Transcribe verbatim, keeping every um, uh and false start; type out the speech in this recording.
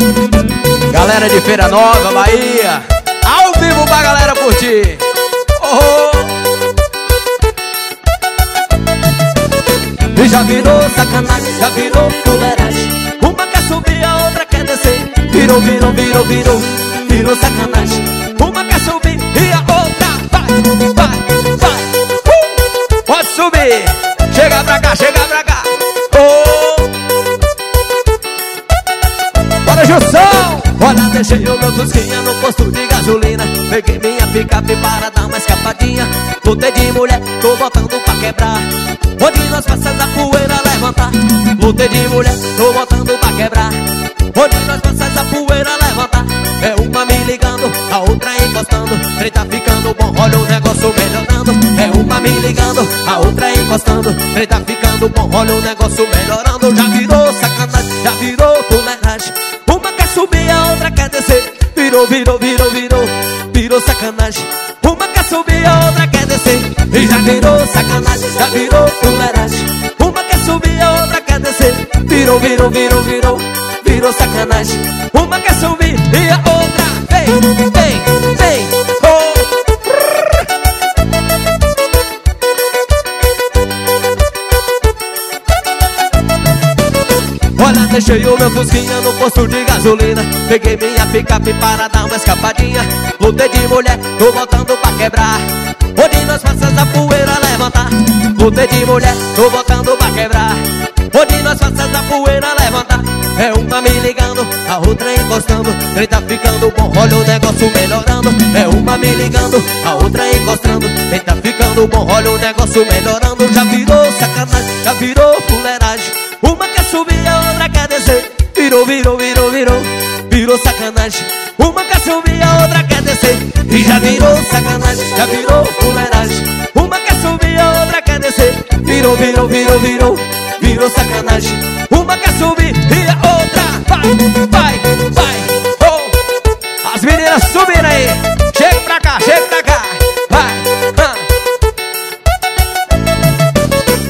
Galera de Feira Nova, Bahia, ao vivo pra galera curtir. Oh! E já virou sacanagem, já virou fuleiragem. Uma quer subir, a outra quer descer. Virou, virou, virou, virou, virou sacanagem. Uma quer subir e a outra vai, vai, vai. uh! Pode subir, chega pra cá, chega pra cá. Oh! Bora, Jussão! Olha, deixei o meu Fusquinha no posto de gasolina. Peguei minha picape para dar uma escapadinha. Lutei de mulher, tô voltando pra quebrar. Onde nós passamos a poeira levantar. Lutei de mulher, tô voltando pra quebrar. Onde nós passamos a poeira levantar. É uma me ligando, a outra encostando. Trem tá ficando bom, olha o negócio melhorando. É uma me ligando, a outra encostando. Trem tá ficando bom, olha o negócio melhorando. Já virou sacanagem, já virou fuleiragem. Uma quer subir, a outra quer descer. Virou, virou, virou, virou, virou sacanagem. Uma quer subir, a outra quer descer. E já virou sacanagem, já virou fuleiragem. Uma quer subir, a outra quer descer. Virou, virou, virou, virou, virou sacanagem. Uma quer subir e a outra vem, vem, vem, oh. Olha, deixei o meu Fusquinha no posto de gasolina. Peguei minha picape para dar uma escapadinha. Lutei de mulher, tô voltando pra quebrar. Onde nós passamos a poeira levantar. Lutei de mulher, tô voltando pra quebrar. Onde nós passamos a poeira levantar. É uma me ligando, a outra encostando. Trem tá ficando bom, olha o negócio melhorando. É uma me ligando, a outra encostando. Trem tá ficando bom, olha o negócio melhorando. Já virou sacanagem, já virou fuleiragem. Uma quer subir, a outra quer descer. Virou, virou, virou, virou, virou sacanagem. Uma quer subir, a outra quer descer. E já virou sacanagem, já virou fuleiragem. Uma quer subir, a outra quer descer. Virou, virou, virou, virou, virou sacanagem. Uma quer subir e a outra vai, vai, vai, oh. As meninas subindo aí, chega pra cá, chega pra cá.